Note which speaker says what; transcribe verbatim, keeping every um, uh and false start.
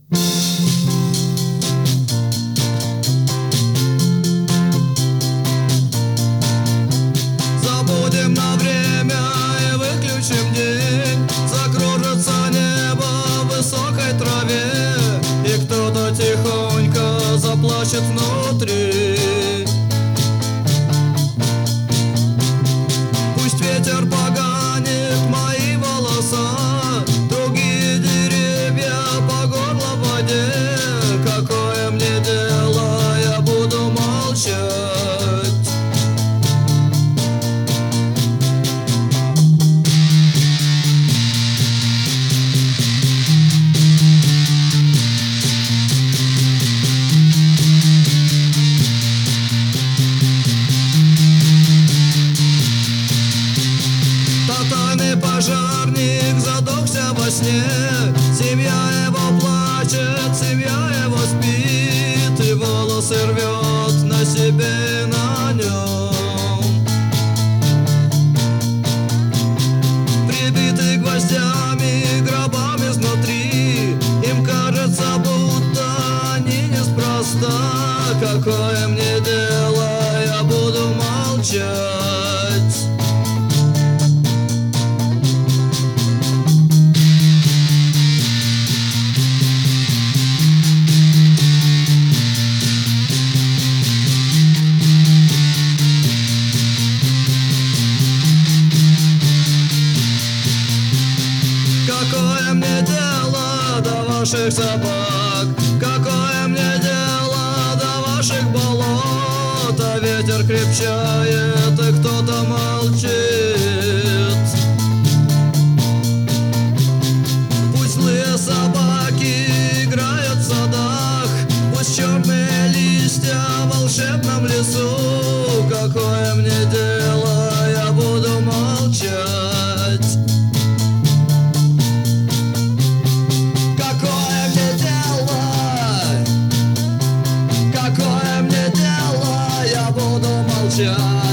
Speaker 1: Забудем на время и выключим день. Закружится небо в высокой траве, и кто-то тихонько заплачет внутри. Пусть ветер поганит мои волоса, другие деревья по горло в воде. Какое мне дело, я буду молчать. Тотальный пожарник задохся во сне. Семья его плачет, семья его спит, и волосы рвет на себе и на нем. Прибиты гвоздями, гробами изнутри, им кажется, будто они неспроста. Какое мне дело, я буду молчать. Какое мне дело до ваших собак? Какое мне дело до ваших болот? А ветер крепчает, и кто-то молчит. Пусть злые собаки играют в садах, пусть черные листья в волшебном лесу. Какое мне дело, я буду молчать. Какое мне дело, я буду молчать.